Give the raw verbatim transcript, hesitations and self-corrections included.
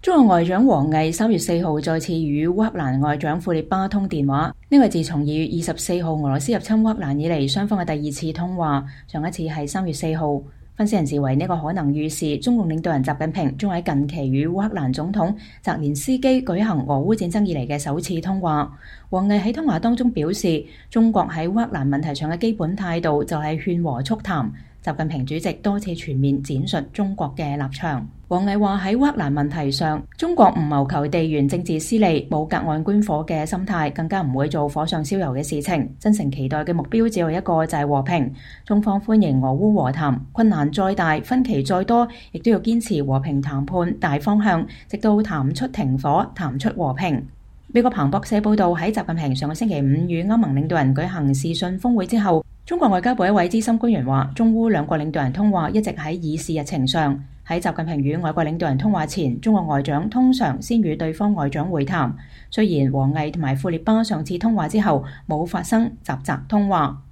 中國外長王毅三月四號再次與烏克蘭外長庫列巴通電話，呢個係自從二月二十四號俄羅斯入侵烏克蘭以嚟，雙方嘅第二次通話。上一次係三月四號。分析人士為呢個可能預示中共領導人習近平將喺近期與烏克蘭總統澤連斯基舉行俄烏戰爭以嚟嘅首次通話。王毅喺通話當中表示，中國喺烏克蘭問題上嘅基本態度就係勸和促談。習近平主席多次全面闡述中國嘅立場。王毅話喺烏克蘭問題上，中國唔謀求地緣政治私利，冇隔岸觀火嘅心態，更加唔會做火上燒油嘅事情。真誠期待嘅目標只有一個，就係和平。中方歡迎俄烏和談，困難再大，分歧再多，亦都要堅持和平談判大方向，直到談出停火，談出和平。美國彭博社報道，喺習近平上個星期五與歐盟領導人舉行視訊峰會之後，中國外交部一位資深官員話，中烏兩國領導人通話一直喺議事日程上。喺習近平與外國領導人通話前，中國外長通常先與對方外長會談。雖然王毅同埋庫列巴上次通話之後冇發生習習通話。